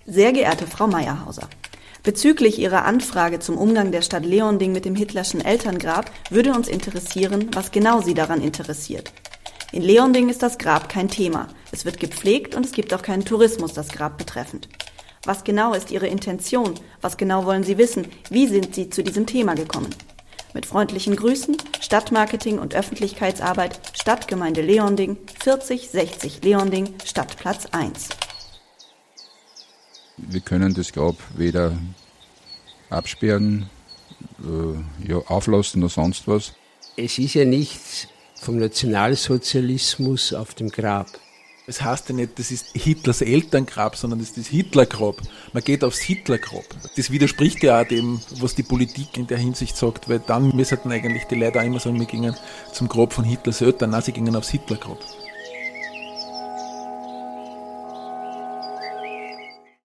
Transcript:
Sehr geehrte Frau Meyerhauser, bezüglich Ihrer Anfrage zum Umgang der Stadt Leonding mit dem Hitlerschen Elterngrab würde uns interessieren, was genau Sie daran interessiert. In Leonding ist das Grab kein Thema. Es wird gepflegt und es gibt auch keinen Tourismus das Grab betreffend. Was genau ist Ihre Intention? Was genau wollen Sie wissen? Wie sind Sie zu diesem Thema gekommen? Mit freundlichen Grüßen, Stadtmarketing und Öffentlichkeitsarbeit, Stadtgemeinde Leonding, 4060 Leonding, Stadtplatz 1. Wir können das Grab weder absperren, auflassen oder sonst was. Es ist ja nichts vom Nationalsozialismus auf dem Grab. Es heißt ja nicht, das ist Hitlers Elterngrab, sondern das ist das Hitlergrab. Man geht aufs Hitlergrab. Das widerspricht ja auch dem, was die Politik in der Hinsicht sagt, weil dann müssten eigentlich die Leute auch immer sagen, wir gingen zum Grab von Hitlers Eltern, nein, sie gingen aufs Hitlergrab.